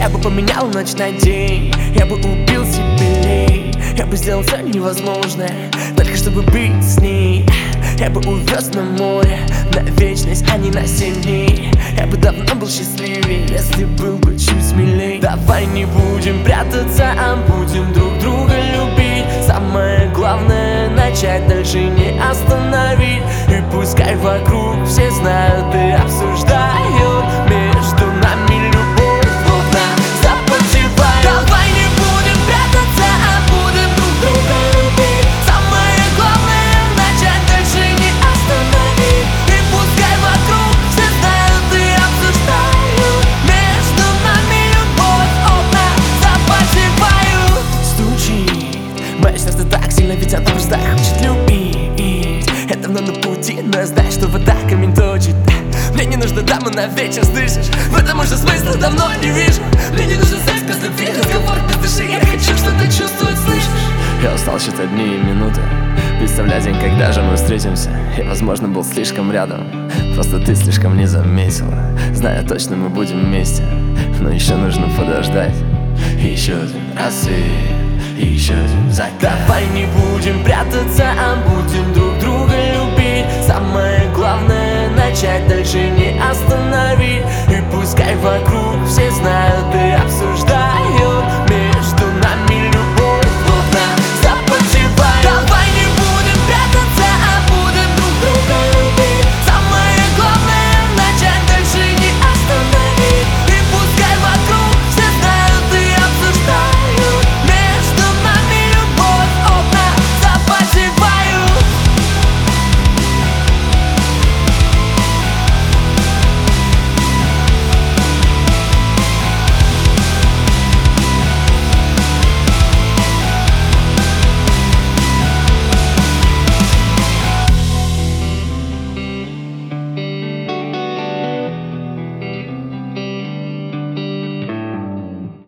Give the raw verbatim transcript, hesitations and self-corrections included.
Я бы поменял ночь на день, я бы убил себе лень. Я бы сделал все невозможное, только чтобы быть с ней. Я бы увез на море, на вечность, а не на семь дней. Я бы давно был счастливее, если был бы чуть смелей. Давай не будем прятаться, а будем друг друга любить. Самое главное — начать, дальше не остановить. И пускай вокруг все знают и обсуждают, между нами любовь плотно запотевает. Давай не будем прятаться, а будем друг друга любить. Самое главное — начать, дальше не остановить. И пускай вокруг все знают и обсуждают, между нами любовь плотно запотевает. Стучит мое сердце так сильно, ведь оно просто хочет любить. Я давно на пути, но я знаю, что вода камень точит. Мне не нужна дама на вечер, слышишь? В этом уже смысла давно не вижу. Мне не нужен секс без любви, разговор без души. Я хочу что-то чувствовать, слышишь? Я устал считать дни и минуты, представлять день, когда же мы встретимся. Я, возможно, был слишком рядом, просто ты слишком не заметила. Знаю, точно мы будем вместе, но еще нужно подождать. Еще один рассвет, и еще один закат. Давай не будем прятаться, а будем друг друга любить. Самое главное — начать, дальше не остановить. И пускай вокруг все знают и обсуждают,